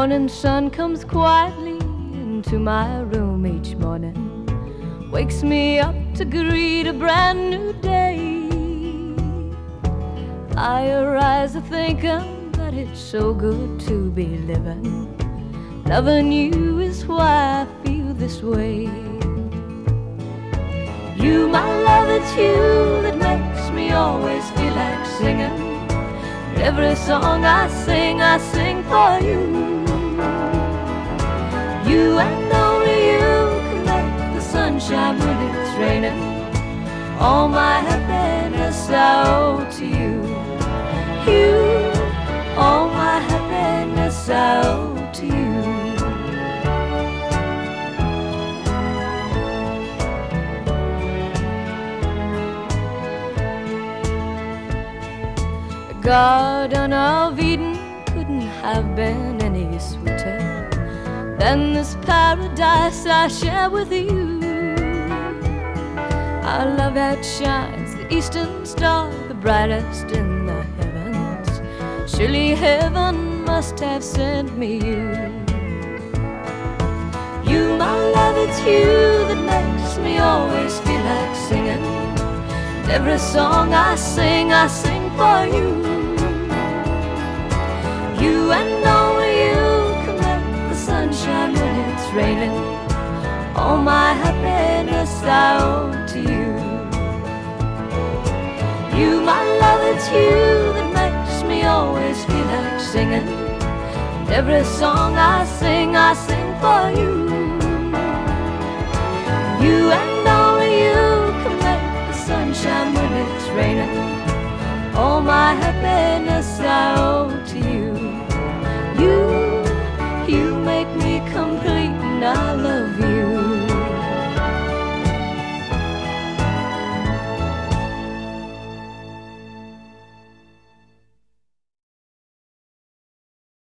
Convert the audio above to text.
morning sun comes quietly into my room each morning, wakes me up to greet a brand new day. I arise a thinking that it's so good to be living. Loving you is why I feel this way. You, my love, it's you that makes me always feel like singing. Every song I sing for you. You and only you can make the sunshine when it's raining. All my happiness I owe to you. You, all my happiness I owe to you. The Garden of Eden couldn't have been any sweeter than this paradise I share with you. Our love outshines the eastern star, the brightest in the heavens. Surely heaven must have sent me you. You, my love, it's you that makes me always feel like singing. And every song I sing for you. You and only you can make the sunshine when it's raining. All my happiness I owe to you. You, my love, it's you that makes me always feel like singing. And every song I sing for you. You and only you can make the sunshine when it's raining. All my happiness I owe to you. You make me complete and I love